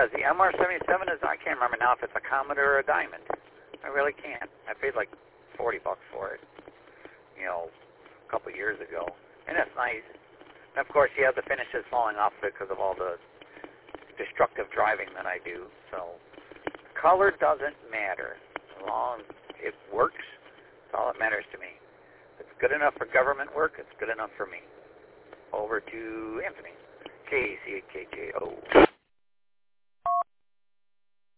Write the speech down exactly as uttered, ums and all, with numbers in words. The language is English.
is. The M R seventy-seven is, I can't remember now if it's a Commodore or a Diamond. I really can't. I paid like forty bucks for it, you know, a couple of years ago. And it's nice. And of course, you have the finishes falling off of it because of all the destructive driving that I do. So color doesn't matter. As long as it works, that's all that matters to me. If it's good enough for government work, it's good enough for me. Over to Anthony. K C K J O.